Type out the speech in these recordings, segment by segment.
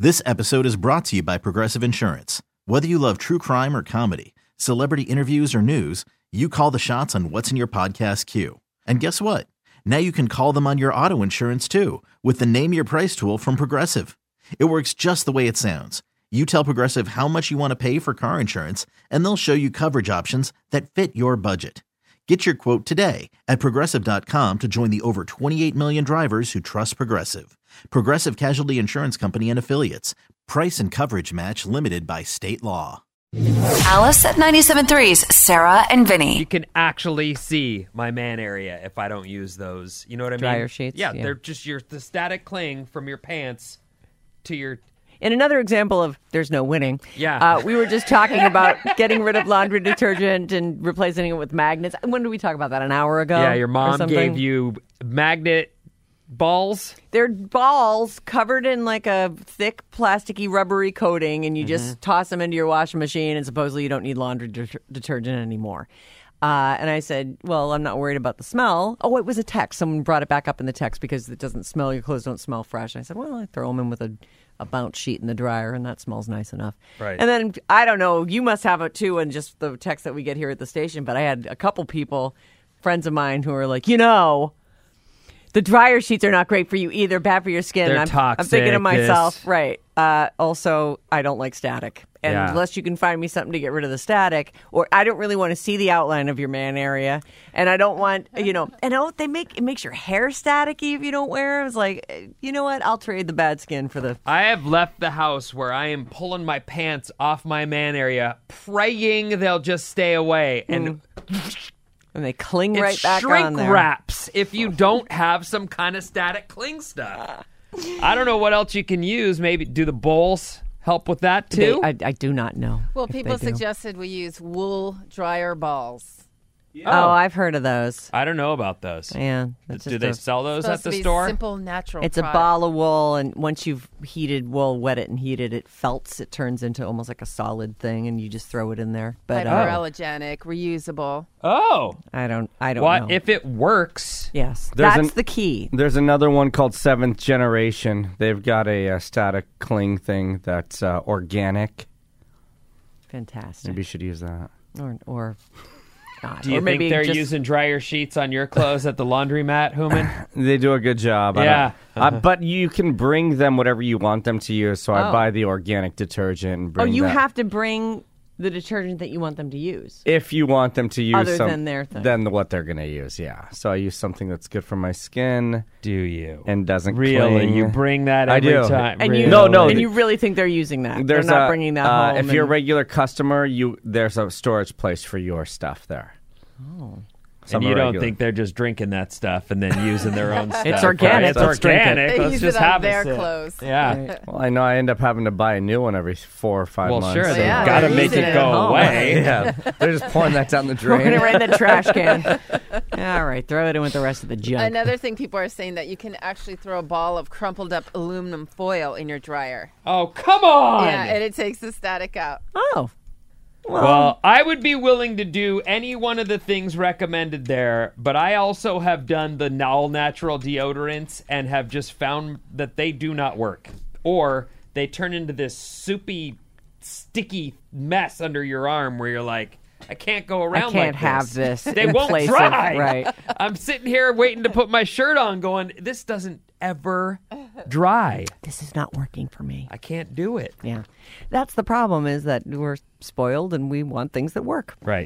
This episode is brought to you by Progressive Insurance. Whether you love true crime or comedy, celebrity interviews or news, you call the shots on what's in your podcast queue. And guess what? Now you can call them on your auto insurance too with the Name Your Price tool from Progressive. It works just the way it sounds. You tell Progressive how much you want to pay for car insurance, and they'll show you coverage options that fit your budget. Get your quote today at Progressive.com to join the over 28 million drivers who trust Progressive. Progressive Casualty Insurance Company and Affiliates. Price and coverage match limited by state law. Alice at 97.3's Sarah and Vinny. You can actually see my man area if I don't use those. You know what I mean? Dryer sheets. Yeah, they're just the static cling from your pants to your... In another example of there's no winning, we were just talking about getting rid of laundry detergent and replacing it with magnets. When did we talk about that? An hour ago? Yeah, your mom gave you magnet balls. They're balls covered in like a thick, plasticky, rubbery coating, and you just toss them into your washing machine, and supposedly you don't need laundry detergent anymore. And I said, well, I'm not worried about the smell. Oh, it was a text. Someone brought it back up in the text because it doesn't smell. Your clothes don't smell fresh. And I said, well, I throw them in with a bounce sheet in the dryer, and that smells nice enough. Right. And then, I don't know, you must have it too, and just the text that we get here at the station, but I had a couple people, friends of mine, who are like, the dryer sheets are not great for you either, bad for your skin. They're I'm toxic, thinking to myself, right. Also, I don't like static. And Yeah. unless you can find me something to get rid of the static, or I don't really want to see the outline of your man area. And I don't want, it makes your hair staticky if you don't wear it. It's like, you know what? I'll trade the bad skin for the... I have left the house where I am pulling my pants off my man area, praying they'll just stay away. And they cling right it's back shrink on there. wraps if you don't have some kind of static cling stuff. I don't know what else you can use. Maybe do the bowls help with that too? I do not know. Well, if people they do. suggested we use wool dryer balls. Oh, I've heard of those. I don't know about those. Yeah. Do they sell those Supposed at the to be store? Simple, natural. It's product. a ball of wool, and once you've heated wool, wet it and heated it, felts. It turns into almost like a solid thing, and you just throw it in there. But Hyperallergenic, reusable. Oh, I don't what know. if it works? Yes, There's that's the key. There's another one called Seventh Generation. They've got a static cling thing that's organic. Fantastic. Maybe you should use that. Or not. Do you or maybe think they're just, using dryer sheets on your clothes at the laundromat, Hooman? They do a good job. Yeah. But you can bring them whatever you want them to use. So I Oh. buy the organic detergent and bring you that. have to bring the detergent that you want them to use. If you want them to use Other than their thing. Than what they're going to use, yeah. So I use something that's good for my skin Do you? and doesn't Really? cling. You bring that I every do. time? And Really? you No, and you really think they're using that? There's they're not bringing that home. If you're a regular customer, there's a storage place for your stuff there. Oh. And you don't think they're just drinking that stuff and then using their own stuff? It's organic. It's Let's drink it. organic. They Let's use just it on have their a sip. clothes. Yeah. Right. Well, I know I end up having to buy a new one every 4 or 5 Well, months. sure. So They've yeah, got to they're make using it it go at home. away. Yeah, they're just pouring that down the drain. Putting it right in the trash can. All right, throw it in with the rest of the junk. Another thing people are saying that you can actually throw a ball of crumpled up aluminum foil in your dryer. Oh, come on! Yeah, and it takes the static out. Oh. Well, I would be willing to do any one of the things recommended there, but I also have done the all natural deodorants and have just found that they do not work. Or they turn into this soupy, sticky mess under your arm where you're like, I can't go around I can't like have this. They in won't place of- dry. right. I'm sitting here waiting to put my shirt on going, this doesn't ever dry. This is not working for me. I can't do it. Yeah. That's the problem, is that we're spoiled and we want things that work. Right.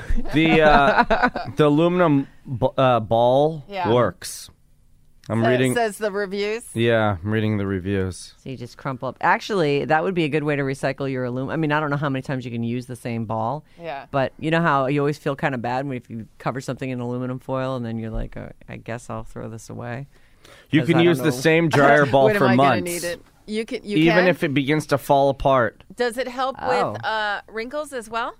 The aluminum ball Yeah. works. I'm That reading. says the reviews. Yeah, I'm reading the reviews. So you just crumple up. Actually, that would be a good way to recycle your aluminum. I mean, I don't know how many times you can use the same ball. Yeah. But you know how you always feel kind of bad when if you cover something in aluminum foil and then you're like, I guess I'll throw this away. You 'Cause can I don't use the know. same dryer ball when for am I months. gonna need it? You can. Even if it begins to fall apart. Does it help Oh. with wrinkles as well?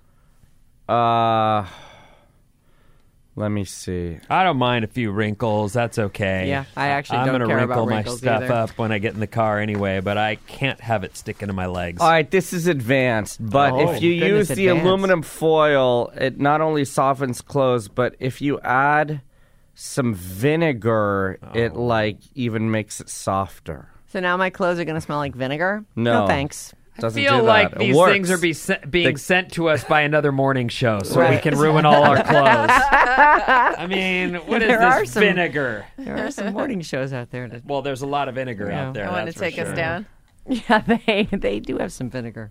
Let me see. I don't mind a few wrinkles. That's okay. Yeah, I actually I'm don't gonna care wrinkle about my wrinkles stuff either. up when I get in the car anyway, but I can't have it sticking to my legs. All right, this is advanced, but Oh, if you goodness, use the advanced. aluminum foil, it not only softens clothes, but if you add some vinegar, it like even makes it softer. So now my clothes are going to smell like vinegar? No. Thanks. Doesn't I feel do like that. It these works. things are being sent to us by another morning show so we Right. can ruin all our clothes. I mean, what is There are this some- vinegar? There are some morning shows out there. Well, there's a lot of vinegar Yeah. out there. I want to that's for take us sure. down. Yeah, they do have some vinegar.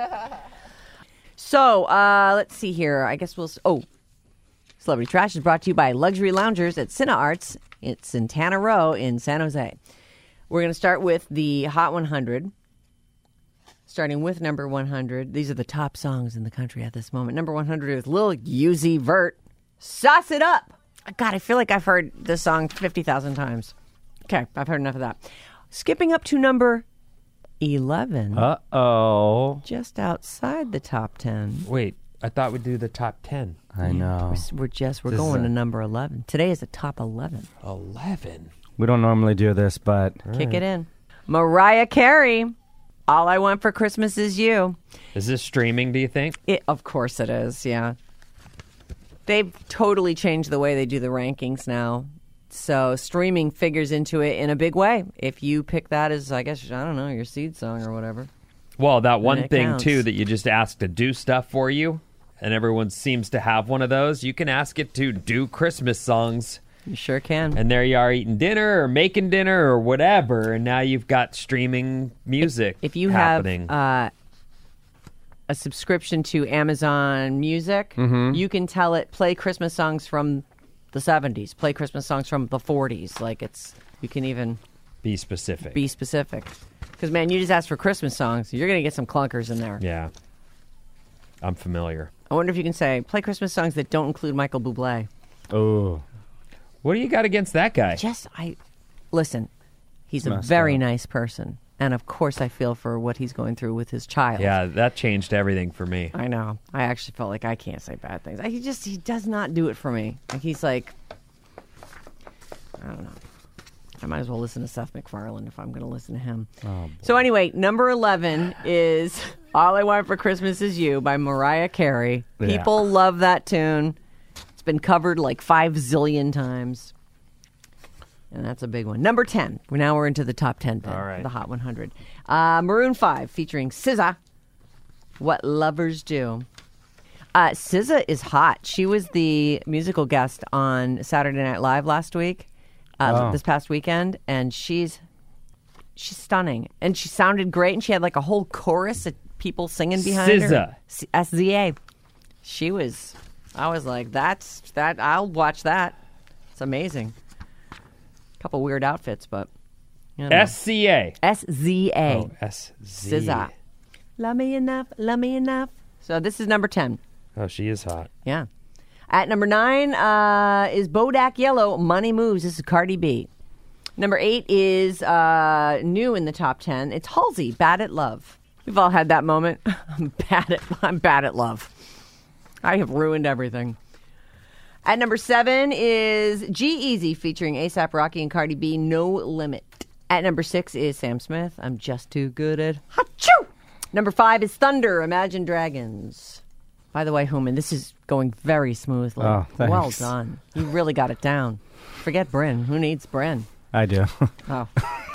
So, let's see here. I guess Celebrity Trash is brought to you by Luxury Loungers at Cine Arts. It's in Santana Row in San Jose. We're going to start with the Hot 100. Starting with number 100. These are the top songs in the country at this moment. Number 100 is Lil Uzi Vert. Sauce It Up. God, I feel like I've heard this song 50,000 times. Okay, I've heard enough of that. Skipping up to number 11. Uh-oh. Just outside the top 10. Wait, I thought we'd do the top 10. I know. We're This going is to number 11. Today is the top 11. 11. We don't normally do this, but Kick it in. Mariah Carey. All I Want for Christmas Is You. Is this streaming, do you think? Of course it is, yeah. They've totally changed the way they do the rankings now. So streaming figures into it in a big way. If you pick that as, I guess, I don't know, your seed song or whatever. Well, that it one thing, counts. too, that you just ask to do stuff for you, and everyone seems to have one of those. You can ask it to do Christmas songs. You sure can. And there you are eating dinner or making dinner or whatever, and now you've got streaming music If you happening. have a subscription to Amazon Music, you can tell it play Christmas songs from the 70s, play Christmas songs from the 40s. Like you can even Be specific. be specific. Because, man, you just ask for Christmas songs, you're going to get some clunkers in there. Yeah. I'm familiar. I wonder if you can say, play Christmas songs that don't include Michael Bublé. oh, What do you got against that guy? Listen, he's a messed very up. nice person. And, of course, I feel for what he's going through with his child. Yeah, that changed everything for me. I know. I actually felt like I can't say bad things. He does not do it for me. Like he's like, I don't know. I might as well listen to Seth MacFarlane if I'm going to listen to him. So anyway, number 11 is All I Want for Christmas Is You by Mariah Carey. Yeah. People love that tune. It's been covered like 5 zillion times. And that's a big one. Number 10. Now we're into the top 10 then, All right. the Hot 100. Maroon 5 featuring SZA, What Lovers Do. SZA is hot. She was the musical guest on Saturday Night Live last week, this past weekend, and she's stunning. And she sounded great, and she had like a whole chorus of people singing behind her. SZA. SZA. I was like, that's that. I'll watch that. It's amazing. Couple weird outfits, but you know. SCA. SZA. Oh, SZ. SZA. Love me enough, love me enough. So this is number 10. Oh, she is hot. Yeah. At number 9 is Bodak Yellow, Money Moves. This is Cardi B. Number 8 is new in the top 10. It's Halsey, Bad at Love. We've all had that moment. I'm bad at love. I have ruined everything. At number 7 is G-Eazy featuring A$AP Rocky and Cardi B, No Limit. At number 6 is Sam Smith, I'm Just Too Good at Achoo! Number 5 is Thunder, Imagine Dragons. By the way, Hooman, this is going very smoothly. Oh, thanks. Well done. You really got it down. Forget Bryn. Who needs Bryn? I do. Oh.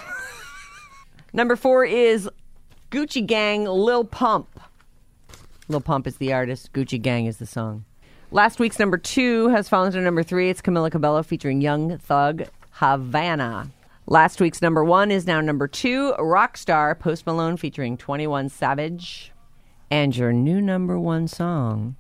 Number 4 is Gucci Gang, Lil Pump. Lil Pump is the artist. Gucci Gang is the song. Last week's number 2 has fallen to number 3. It's Camila Cabello featuring Young Thug, Havana. Last week's number 1 is now number 2, Rockstar, Post Malone featuring 21 Savage. And your new number 1 song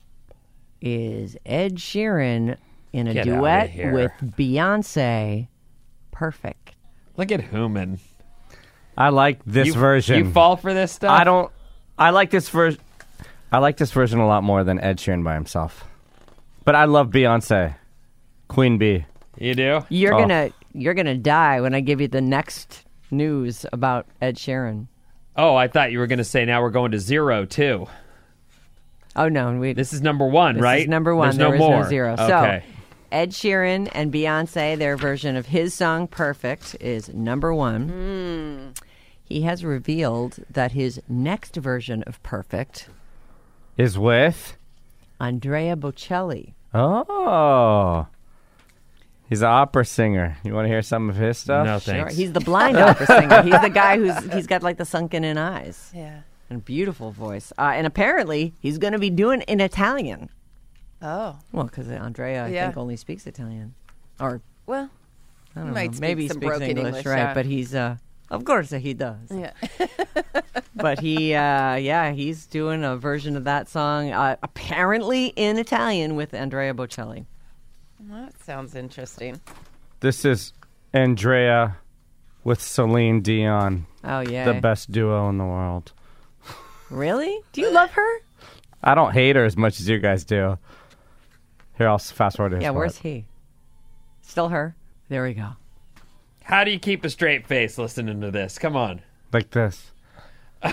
is Ed Sheeran in a Get outta duet here. with Beyonce, Perfect. Look at Hooman. I like this version. You fall for this stuff? I like this version. I like this version a lot more than Ed Sheeran by himself. But I love Beyonce. Queen Bee. You do? You're Oh. gonna die when I give you the next news about Ed Sheeran. Oh, I thought you were going to say now we're going to 0, too. Oh no, This is number 1, this right? is number 1. There's There no is more. no 0. Okay. So Ed Sheeran and Beyonce, their version of his song "Perfect" is number 1. He has revealed that his next version of "Perfect" Is with? Andrea Bocelli. Oh. He's an opera singer. You want to hear some of his stuff? No Sure. thanks. He's the blind opera singer. He's the guy he's got like the sunken in eyes Yeah. and a beautiful voice. And apparently he's going to be doing it in Italian. Oh. Well, because Andrea, I Yeah. think, only speaks Italian. Or, Well, I don't might know, speak maybe he some speaks broken English, English, right? yeah. But he's, of course he does. yeah. But he's doing a version of that song, apparently in Italian with Andrea Bocelli. That sounds interesting. This is Andrea with Celine Dion, Oh, yeah. the best duo in the world. Really? Do you love her? I don't hate her as much as you guys do. Here, I'll fast forward to his Yeah, part. where's he? Still her? There we go. How do you keep a straight face listening to this? Come on. Like this. Oh,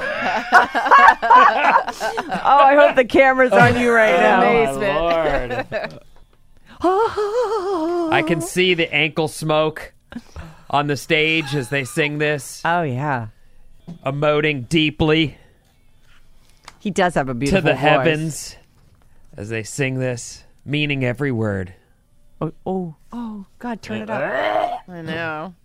I hope the camera's on you right now. Amazement. Lord. I can see the ankle smoke on the stage as they sing this, Oh, yeah. emoting deeply He does have a beautiful to the voice. heavens as they sing this, meaning every word. Oh, God, turn it up. I know.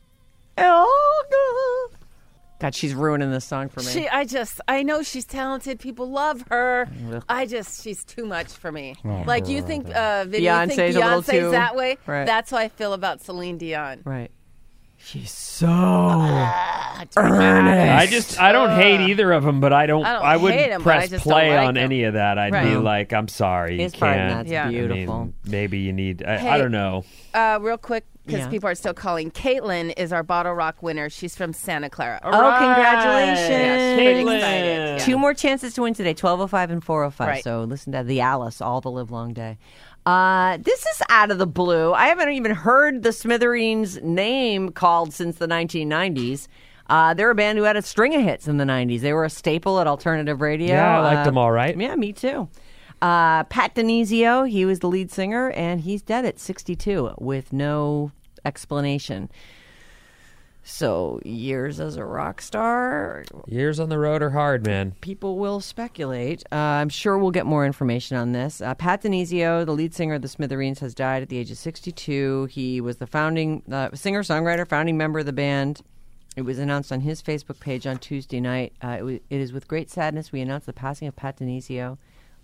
God, she's ruining this song for me. I know she's talented. People love her. She's too much for me. Like you think, Vinny, you think Beyonce's a little Beyonce's too- that way? Right. That's how I feel about Celine Dion. Right. She's so earnest. I don't hate either of them, but I don't wouldn't hate 'em, but I press just don't play like on 'em. any of that. I'd Right. be like, I'm sorry, you His part in can't. that's Yeah. beautiful. I mean, maybe you need. I Hey. don't know. Real quick, because Yeah. people are still calling. Caitlin is our Bottle Rock winner. She's from Santa Clara. Oh, congratulations. Yeah, she's pretty excited. Yeah. Two more chances to win today, 12:05 and 4:05. Right. So listen to the Alice all the live long day. This is out of the blue. I haven't even heard the Smithereens name called since the 1990s. They're a band who had a string of hits in the 90s. They were a staple at alternative radio. Yeah, I liked them all right. Yeah, me too. Pat Denizio, he was the lead singer, and he's dead at 62 with no explanation. So, years as a rock star, Years on the road are hard, man. people will speculate. I'm sure we'll get more information on this. Pat Denizio, the lead singer of the Smithereens, has died at the age of 62. He was the founding singer-songwriter, founding member of the band. It was announced on his Facebook page on Tuesday night. It is with great sadness we announce the passing of Pat Denizio,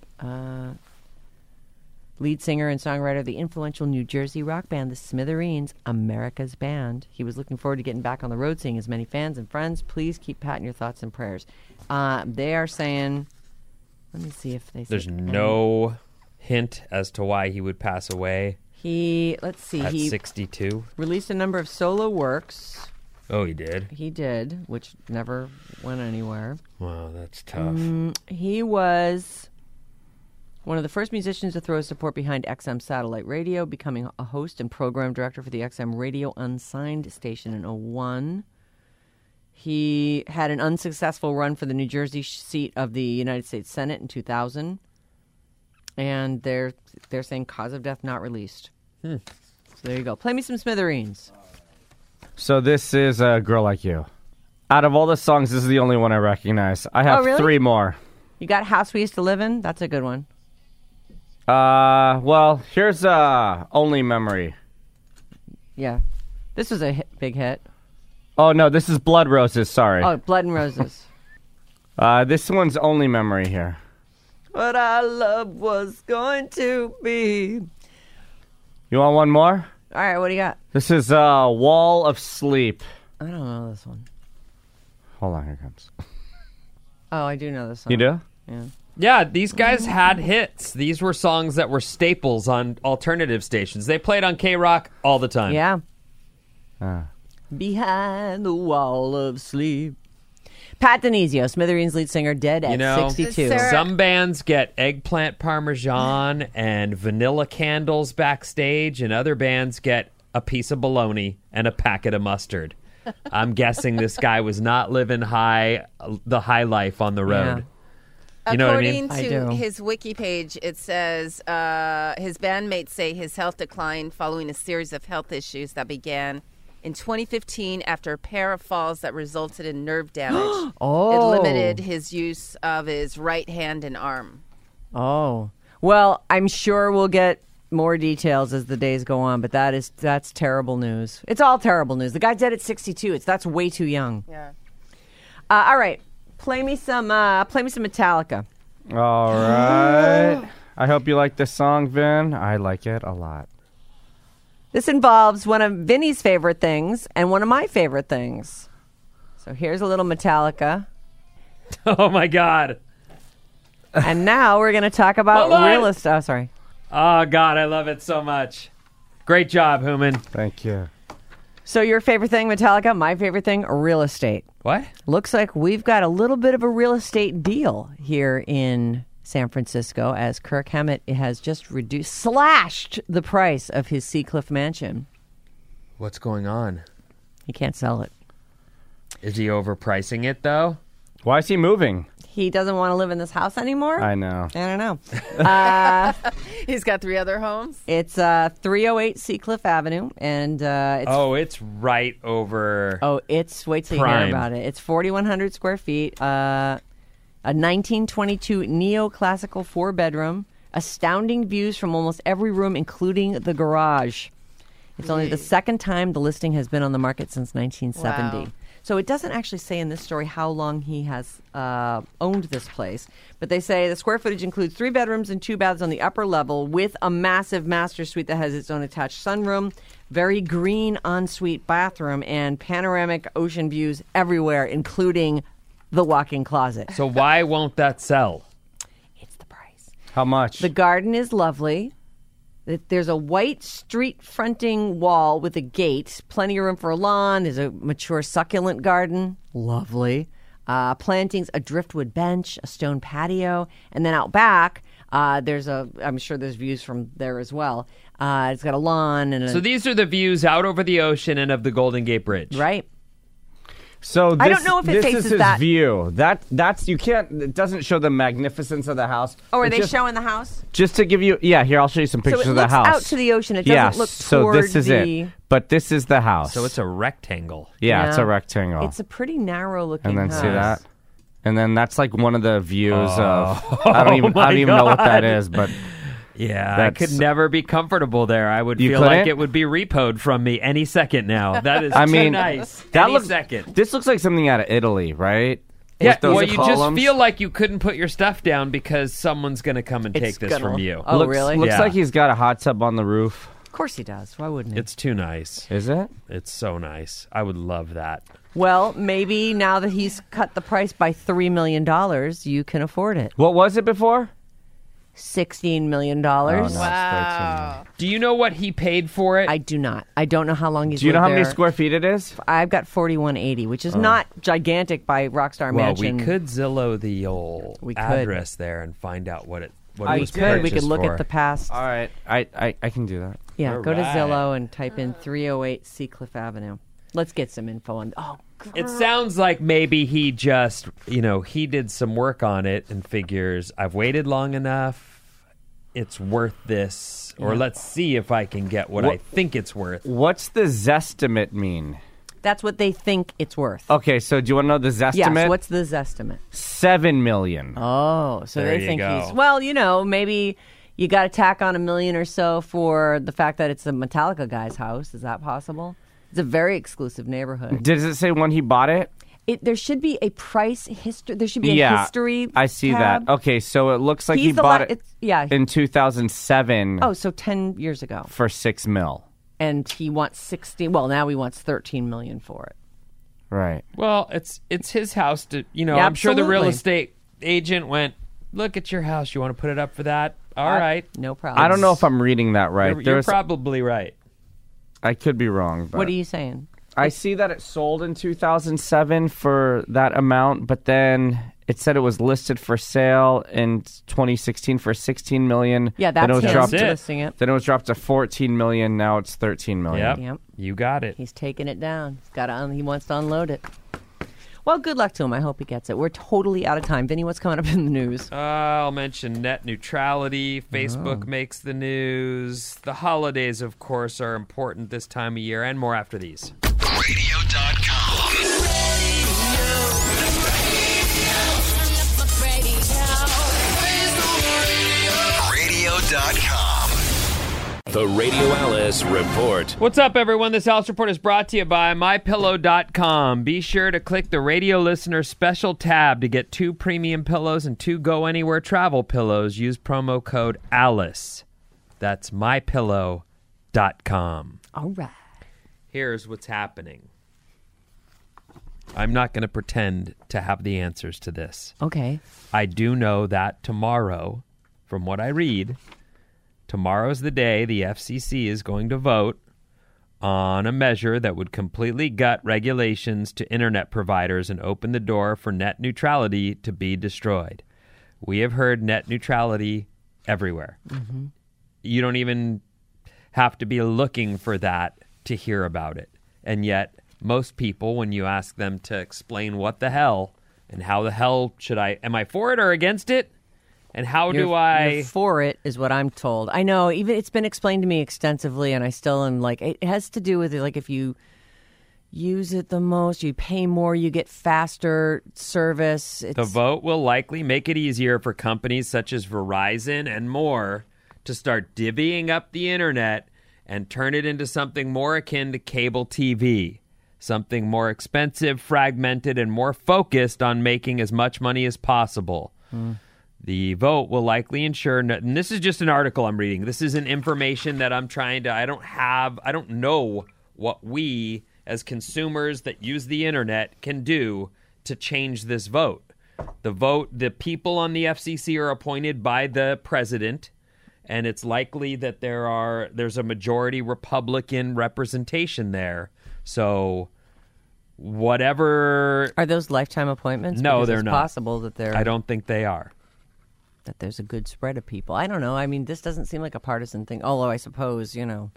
lead singer and songwriter of the influential New Jersey rock band, the Smithereens, America's band. He was looking forward to getting back on the road, seeing as many fans and friends. Please keep Pat in your thoughts and prayers. They are saying, let me see if they say There's no hint as to why he would pass away Let's see, at he 62. released a number of solo works. Oh, he did? He did, which never went anywhere. Wow, that's tough. He was one of the first musicians to throw his support behind XM Satellite Radio, becoming a host and program director for the XM Radio Unsigned station in 2001. He had an unsuccessful run for the New Jersey seat of the United States Senate in 2000. And they're saying cause of death not released. So there you go. Play me some Smithereens. So this is a Girl Like You. Out of all the songs, this is the only one I recognize. I have Oh, really? 3 more. You got House We Used to Live In? That's a good one. Well, here's Only Memory. Yeah. This was a big hit. Oh, no, this is Blood Roses, sorry. Oh, Blood and Roses. This one's Only Memory here. What our love was going to be. You want one more? All right, what do you got? This is Wall of Sleep. I don't know this one. Hold on, here it comes. Oh, I do know this song. You do? Yeah. Yeah, these guys had hits. These were songs that were staples on alternative stations. They played on K-Rock all the time. Yeah. Ah. Behind the Wall of Sleep. Pat Denizio, Smithereens lead singer, dead at 62. Sarah- Some bands get eggplant parmesan and vanilla candles backstage, and other bands get a piece of bologna and a packet of mustard. I'm guessing this guy was not living the high life on the road. You know what I mean? According I to do. his wiki page, it says his bandmates say his health declined following a series of health issues that began in 2015 after a pair of falls that resulted in nerve damage. Oh. It limited his use of his right hand and arm. Oh. Well, I'm sure we'll get more details as the days go on, but that's terrible news. It's all terrible news. The guy's dead at 62. That's way too young. Yeah. All right, play me some Metallica. All right. I hope you like this song, Vin. I like it a lot. This involves one of Vinny's favorite things and one of my favorite things. So here's a little Metallica. Oh, my God. And now we're going to talk about real estate. Oh, sorry. Oh, God, I love it so much. Great job, Hooman. Thank you. So your favorite thing, Metallica, my favorite thing, real estate. What? Looks like we've got a little bit of a real estate deal here in San Francisco, as Kirk Hammett has just slashed the price of his Seacliff mansion. What's going on? He can't sell it. Is he overpricing it, though? Why is he moving? He doesn't want to live in this house anymore? I know. I don't know. He's got 3 other homes. It's 308 Seacliff Avenue, and it's right over... wait till you hear Prime. about it. It's 4,100 square feet, a 1922 neoclassical 4-bedroom, astounding views from almost every room, including the garage. It's only the second time the listing has been on the market since 1970. Wow. So it doesn't actually say in this story how long he has owned this place. But they say the square footage includes 3 bedrooms and 2 baths on the upper level with a massive master suite that has its own attached sunroom, very green ensuite bathroom, and panoramic ocean views everywhere, including the walk-in closet. So why won't that sell? It's the price. How much? The garden is lovely. There's a white street fronting wall with a gate, plenty of room for a lawn. There's a mature succulent garden, lovely. Plantings, a driftwood bench, a stone patio, and then out back, I'm sure there's views from there as well. It's got a lawn and So these are the views out over the ocean and of the Golden Gate Bridge. right. So I don't know if it this faces is his that- view. That's you can't. It doesn't show the magnificence of the house. Oh, are It's they just, showing the house? Just to give you, here, I'll show you some pictures So it of the looks house. out to the ocean. It doesn't look so toward this is the... it. But this is the house. So it's a rectangle. yeah, it's a rectangle. It's a pretty narrow looking and then house. see that, and then that's like one of the views of. Oh I don't even my know what that God. is, but Yeah, I That's- could never be comfortable there. I would You feel like couldn't? it would be repoed from me any second now. That is I too mean, nice. that Any looks. second. This looks like something out of Italy, right? Yeah, With those well, you just columns. feel like you couldn't put your stuff down because someone's going to come and It's take this gonna- from you. Oh, looks, really? Looks Yeah. like he's got a hot tub on the roof. Of course he does. Why wouldn't he? It's too nice. Is it? It's so nice. I would love that. Well, maybe now that he's cut the price by $3 million, you can afford it. What was it before? $16 million. Oh, no, it's Wow. Do you know what he paid for it? I do not. I don't know how long he's Do you know lived how many there. square feet it is? I've got 4,180, which is not gigantic by Rockstar well, Mansion. we could Zillow the old We could. address there and find out what it I was We could purchased look for. at the past. All right, I can do that. Yeah, All go to right. Zillow and type in 308 Seacliff Avenue. Let's get some info on. Oh, It sounds like maybe he just, he did some work on it and figures, I've waited long enough. It's worth this. Or let's see if I can get what I think it's worth. What's the Zestimate mean? that's what they think it's worth. Okay, so do you want to know the Zestimate? Yes. What's the Zestimate? $7 million. Oh, so There they you think go. he's well. Maybe you got to tack on $1 million or so for the fact that it's a Metallica guy's house. Is that possible? It's a very exclusive neighborhood. Does it say when he bought it? There should be a price history. There should be a history. I see tab. that. Okay, so it looks like He's he the bought la- it it's- yeah. in 2007 Oh, so 10 years ago, for $6 million. and he wants 60. Well, now he wants 13 million for it. Right. Well, it's his house to, I'm sure the real absolutely. estate agent went, look at your house. You want to put it up for that? All right. No problem. I don't know if I'm reading that right. You're There's- probably right. I could be wrong. But What are you saying? I see that it sold in 2007 for that amount, but then it said it was listed for sale in 2016 for $16 million. Yeah, Then that's it was him dropped. That's it. listing it. Then it was dropped to $14 million. Now it's $13 million. Yep. Yep. You got it. He's taking it down. He's got to. He wants to unload it. Well, good luck to him. I hope he gets it. We're totally out of time. Vinny, what's coming up in the news? I'll mention net neutrality. Facebook makes the news. The holidays, of course, are important this time of year, and more after these. Radio.com. Radio.com. The Radio Alice Report. What's up, everyone? This Alice Report is brought to you by MyPillow.com. Be sure to click the radio listener special tab to get 2 premium pillows and 2 Go Anywhere travel pillows. Use promo code ALICE. That's MyPillow.com. All right. Here's what's happening. I'm not going to pretend to have the answers to this. Okay. I do know that tomorrow, from what I read, tomorrow's the day the FCC is going to vote on a measure that would completely gut regulations to internet providers and open the door for net neutrality to be destroyed. We have heard net neutrality everywhere. Mm-hmm. You don't even have to be looking for that to hear about it. And yet, most people, when you ask them to explain what the hell and how the hell am I for it or against it? And how do I... You're for it is what I'm told. I know, even it's been explained to me extensively, and I still am like, it has to do with it, like if you use it the most, you pay more, you get faster service. The vote will likely make it easier for companies such as Verizon and more to start divvying up the internet and turn it into something more akin to cable TV. Something more expensive, fragmented, and more focused on making as much money as possible. The vote will likely ensure, and this is just an article I'm reading. This isn't information that I'm trying to, I don't know what we as consumers that use the internet can do to change this vote. The people on the FCC are appointed by the president, and it's likely that there's a majority Republican representation there. So whatever... Are those lifetime appointments? No, because they're it's not. Possible that I don't think they are. That there's a good spread of people. I don't know. I mean, this doesn't seem like a partisan thing. Although I suppose,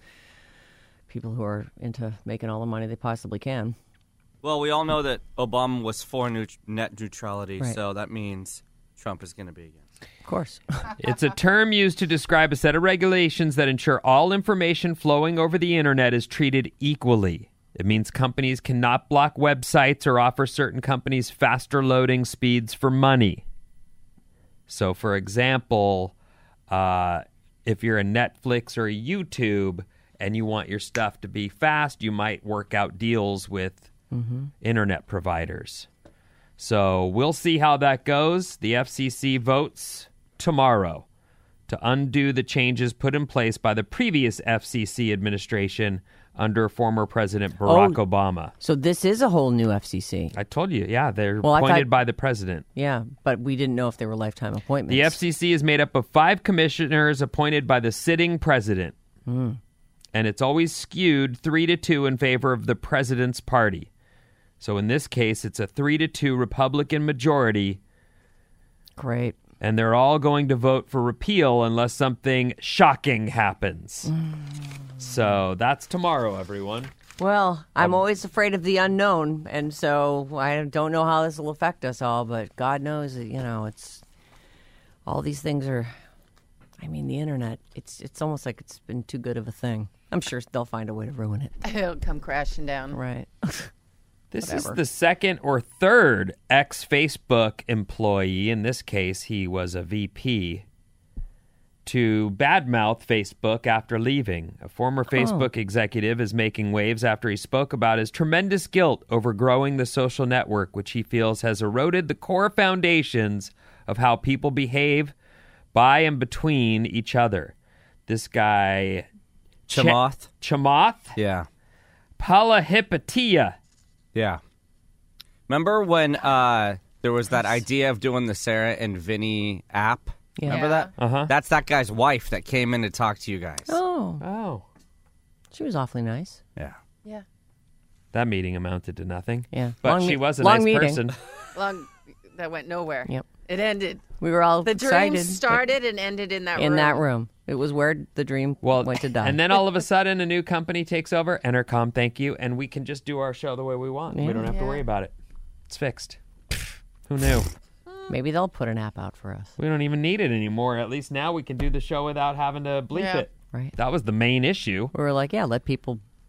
people who are into making all the money they possibly can. Well, we all know that Obama was for net neutrality, right. So that means Trump is going to be against. Of course. It's a term used to describe a set of regulations that ensure all information flowing over the internet is treated equally. It means companies cannot block websites or offer certain companies faster loading speeds for money. So, for example, if you're a Netflix or a YouTube and you want your stuff to be fast, you might work out deals with internet providers. So we'll see how that goes. The FCC votes tomorrow to undo the changes put in place by the previous FCC administration under former President Barack Obama. So this is a whole new FCC. I told you, yeah, they're appointed by the president. Yeah, but we didn't know if they were lifetime appointments. The FCC is made up of 5 commissioners appointed by the sitting president. And it's always skewed 3-2 in favor of the president's party. So in this case, it's a 3-2 Republican majority. Great. And they're all going to vote for repeal unless something shocking happens. So that's tomorrow, everyone. Well, I'm always afraid of the unknown, and so I don't know how this will affect us all, but God knows that, it's all these things are, the internet, it's almost like it's been too good of a thing. I'm sure they'll find a way to ruin it. It'll come crashing down. Right. This is the second or third ex-Facebook employee, in this case he was a VP, to badmouth Facebook after leaving. A former Facebook executive is making waves after he spoke about his tremendous guilt over growing the social network, which he feels has eroded the core foundations of how people behave by and between each other. This guy... Chamath? Yeah. Palahapitiya. Yeah. Remember when there was that idea of doing the Sarah and Vinny app? Yeah. Remember that? Uh-huh. That's that guy's wife that came in to talk to you guys. Oh. She was awfully nice. Yeah. Yeah. That meeting amounted to nothing. Yeah. But she was a nice person. That went nowhere. Yep. It ended. We were all The excited. dream started and ended in that room. In that room. It was where the dream went to die. And then all of a sudden, a new company takes over, Entercom, thank you, and we can just do our show the way we want. Yeah. We don't have to worry about it. It's fixed. Who knew? Maybe they'll put an app out for us. We don't even need it anymore. At least now we can do the show without having to bleep it. Right. That was the main issue. We were like, yeah, let people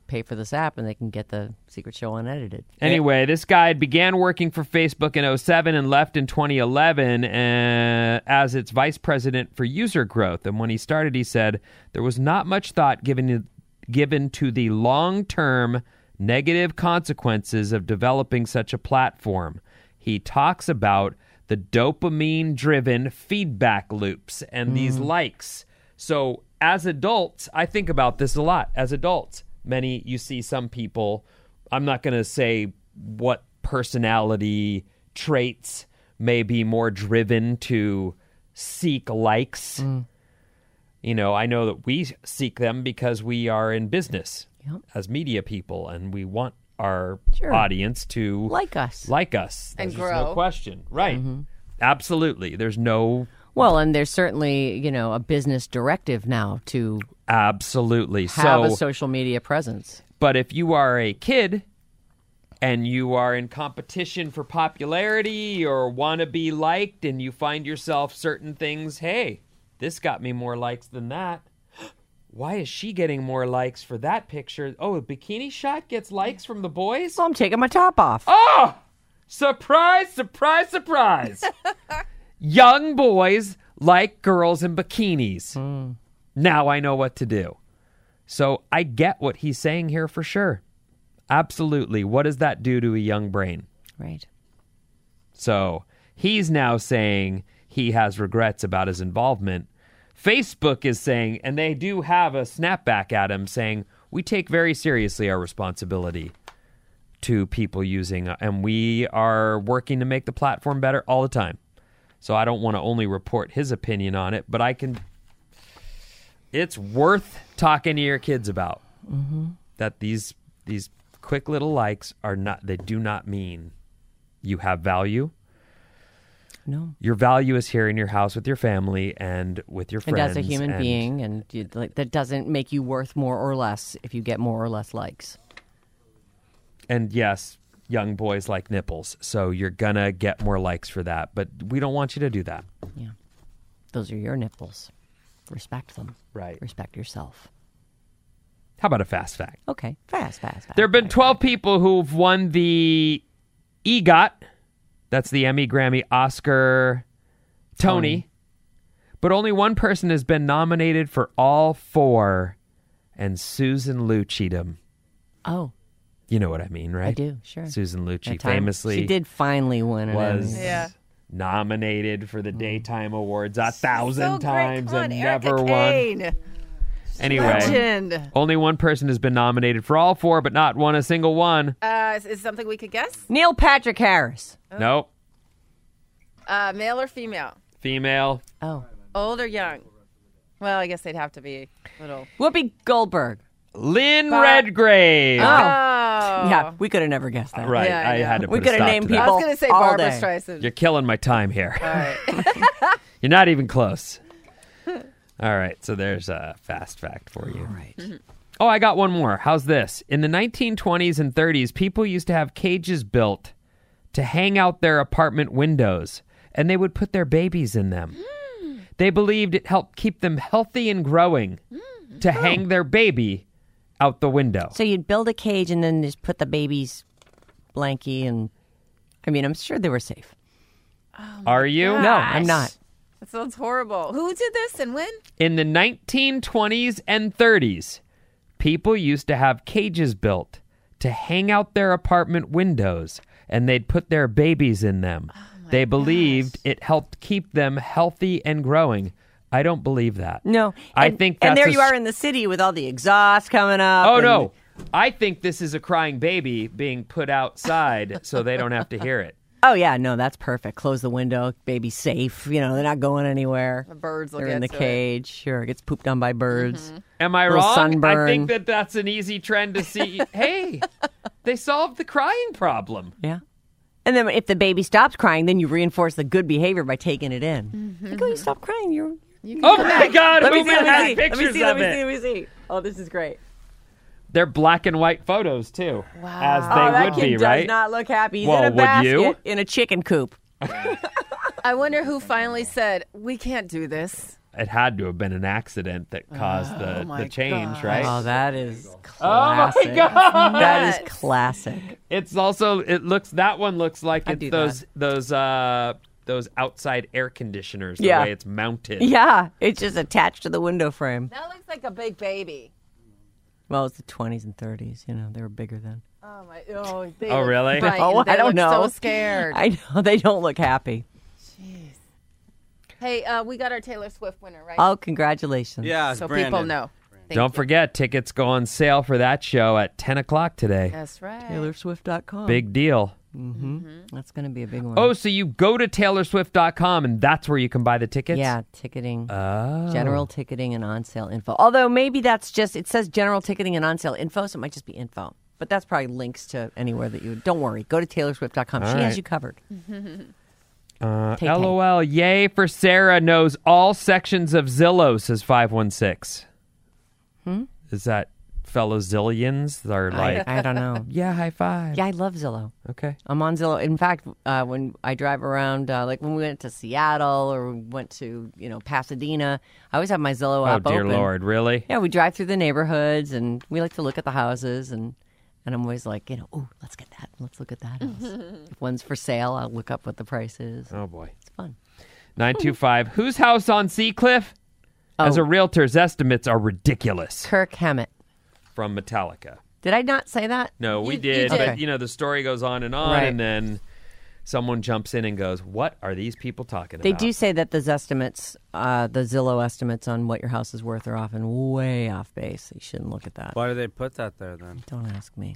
pay for this app and they can get the Secret Show unedited. Anyway, this guy began working for Facebook in 2007 and left in 2011 as its vice president for user growth. And when he started, he said there was not much thought given to the long-term negative consequences of developing such a platform. He talks about the dopamine-driven feedback loops and these likes. So as adults, I think about this a lot. As adults, you see some people, I'm not going to say what personality traits may be more driven to seek likes. You know, I know that we seek them because we are in business as media people, and we want our audience to like us. And There's grow. no question. Right. Absolutely. There's no... Well, and there's certainly, a business directive now to Absolutely. have a social media presence. But if you are a kid and you are in competition for popularity or want to be liked and you find yourself certain things, hey, this got me more likes than that. Why is she getting more likes for that picture? Oh, a bikini shot gets likes from the boys? So I'm taking my top off. Oh, surprise, surprise, surprise. Young boys like girls in bikinis. Now I know what to do. So I get what he's saying here for sure. Absolutely. What does that do to a young brain? Right. So he's now saying he has regrets about his involvement. Facebook is saying, and they do have a snapback at him saying, we take very seriously our responsibility to people using, and we are working to make the platform better all the time. So I don't want to only report his opinion on it, but it's worth talking to your kids about. That these quick little likes they do not mean you have value. No. Your value is here in your house with your family and with your friends. And as a human being, and that doesn't make you worth more or less if you get more or less likes. And yes, young boys like nipples, so you're gonna get more likes for that. But we don't want you to do that. Yeah. Those are your nipples. Respect them. Right. Respect yourself. How about a fast fact? Okay. Fast. There have been 12 people who've won the EGOT. That's the Emmy, Grammy, Oscar, Tony. But only one person has been nominated for all 4, and Susan Liu Cheatham. Oh. You know what I mean, right? I do, sure. Susan Lucci That time, famously she did finally win an was Emmy. nominated for the Daytime Awards 1,000 So great. times Come on, and Erica never Kane. won. Anyway, Legend. only one person has been nominated for all 4, but not won a single one. Is something we could guess? Neil Patrick Harris. Nope. Male or female? Female. Oh. Old or young? Well, I guess they'd have to be little. Whoopi Goldberg. Lynn Redgrave. Oh. Yeah, we could have never guessed that. Right, Yeah, I I know. had to We put a could have stop named to that. I people was going to say all Barbara day. Streisand. You're killing my time here. All right. You're not even close. All right, so there's a fast fact for you. All right. Oh, I got one more. How's this? In the 1920s and 30s, people used to have cages built to hang out their apartment windows, and they would put their babies in them. They believed it helped keep them healthy and growing to hang their baby out the window. So you'd build a cage and then just put the baby's blankie and... I mean, I'm sure they were safe. Are you? No, I'm not. That sounds horrible. Who did this and when? In the 1920s and 30s, people used to have cages built to hang out their apartment windows, and they'd put their babies in them. They believed it helped keep them healthy and growing. I don't believe that. No. I think that's and there a you are in the city with all the exhaust coming up. Oh, and- no. I think this is a crying baby being put outside so they don't have to hear it. Oh, yeah, no, that's perfect. Close the window. Baby's safe. You know, they're not going anywhere. The birds will They're get in the to it. cage. Sure, it gets pooped on by birds. Am I Little wrong? I sunburn. think that that's an easy trend to see. Hey, they solved the crying problem. Yeah. And then if the baby stops crying, then you reinforce the good behavior by taking it in. Like, oh, you stop crying. Oh, my God. Let me Who see, has let me see. pictures of it? Let me see. Oh, this is great. They're black and white photos, too. Wow. As Oh, they that would kid be, does right? not look happy. He's Well, in a would basket you? in a chicken coop. I wonder who finally said, we can't do this. it had to have been an accident that caused the change, right? Oh, that is classic. Oh my God. That is classic. It's also that one looks like I it's do those outside air conditioners, the Yeah. way it's mounted. Yeah, it's just attached to the window frame. That looks like a big baby. Well, it's the 20s and 30s. You know, they were bigger then. Oh my! Oh, they Oh, look really? frightened. Oh, They I don't look know. So scared. I know they don't look happy. Hey, we got our Taylor Swift winner, right? Oh, congratulations! Yeah, it's so Brandon. people know. Thank Don't you. forget, tickets go on sale for that show at 10 o'clock today. That's right. TaylorSwift.com. Big deal. That's going to be a big one. Oh, so you go to TaylorSwift.com and that's where you can buy the tickets? Yeah, ticketing. Oh. General ticketing and on-sale info. Although maybe that's just, it says general ticketing and on-sale info, so it might just be info. But that's probably links to anywhere that you would. Don't worry. Go to TaylorSwift.com. She right. has you covered. Tay-tay. LOL, yay for Sarah knows all sections of Zillow, says 516. Is that fellow Zillions? Are like, I don't know. yeah, high five. Yeah, I love Zillow. Okay. I'm on Zillow. In fact, when I drive around, like when we went to Seattle or we went to, Pasadena, I always have my Zillow Oh, app dear open. Lord, really? Yeah, we drive through the neighborhoods and we like to look at the houses and I'm always like, ooh, let's get that. Let's look at that house. If one's for sale, I'll look up what the price is. Oh, boy. It's fun. 925. Whose house on Seacliff? As a realtor's estimates are ridiculous. Kirk Hammett. From Metallica. Did I not say that? No, we You did. did. But, Okay. the story goes on, Right. and then someone jumps in and goes, what are these people talking They about? do say that those estimates, the Zillow estimates on what your house is worth are often way off base. You shouldn't look at that. Why do they put that there then? Don't ask me.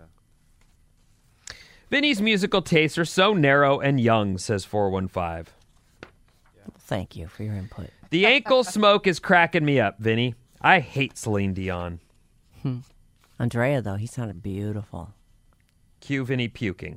Vinny's musical tastes are so narrow and young, says 415. Thank you for your input. The ankle smoke is cracking me up, Vinny. I hate Celine Dion. Andrea, though, he sounded beautiful. Cue Vinny puking.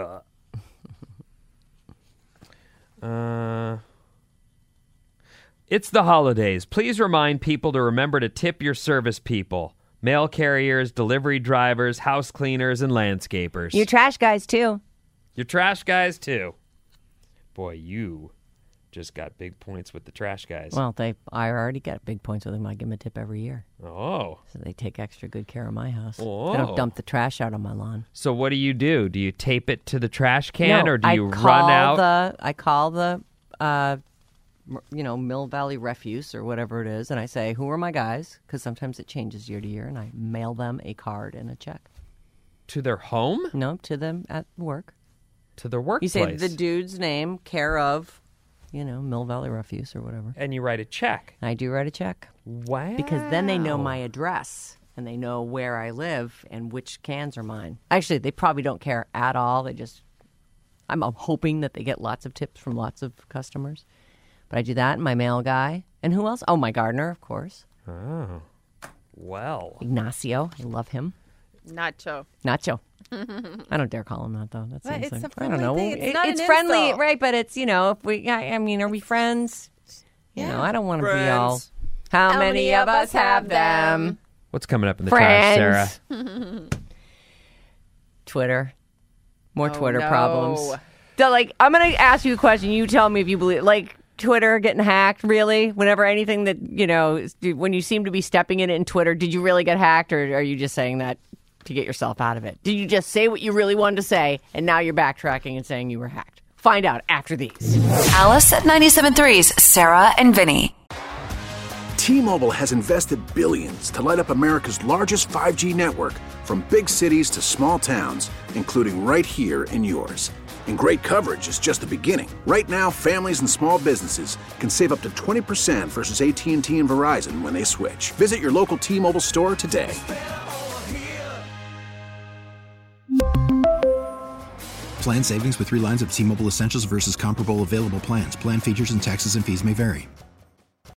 It's the holidays. Please remind people to remember to tip your service people. Mail carriers, delivery drivers, house cleaners, and landscapers. Your trash guys, too. Your trash guys, too. Boy, you just got big points with the trash guys. Well, I already get big points with them. I give them a tip every year. Oh. So they take extra good care of my house. Oh. They don't dump the trash out on my lawn. So what do? Do you tape it to the trash can, No, or do you I run out? I call the, Mill Valley Refuse or whatever it is, and I say, who are my guys? Because sometimes it changes year to year, and I mail them a card and a check. To their home? No, to them at work. To their You workplace? say the dude's name, care of, Mill Valley Refuse or whatever. And you write a check. I do write a check. Wow. Because then they know my address and they know where I live and which cans are mine. Actually, they probably don't care at all. I'm hoping that they get lots of tips from lots of customers. But I do that, and my mail guy. And who else? Oh, my gardener, of course. Oh. Well. Ignacio. I love him. Nacho. Nacho. I don't dare call him that, though. That But seems it's like, a I friendly don't know. thing. It's not It's an friendly, insult. right? But it's, if we, are we friends? I don't want to be all, Friends. how many of us have them? What's coming up in the trash, Sarah? Friends. Twitter. More Oh, Twitter no. problems. So, I'm going to ask you a question. You tell me if you believe, Twitter getting hacked, really? Whenever anything that, when you seem to be stepping in it in Twitter, did you really get hacked, or are you just saying that to get yourself out of it? Did you just say what you really wanted to say, and now you're backtracking and saying you were hacked? Find out after these. Alice at 97.3's Sarah and Vinny. T-Mobile has invested billions to light up America's largest 5G network, from big cities to small towns, including right here in yours. And great coverage is just the beginning. Right now, families and small businesses can save up to 20% versus AT&T and Verizon when they switch. Visit your local T-Mobile store today. Plan savings with 3 lines of T-Mobile Essentials versus comparable available plans. Plan features and taxes and fees may vary.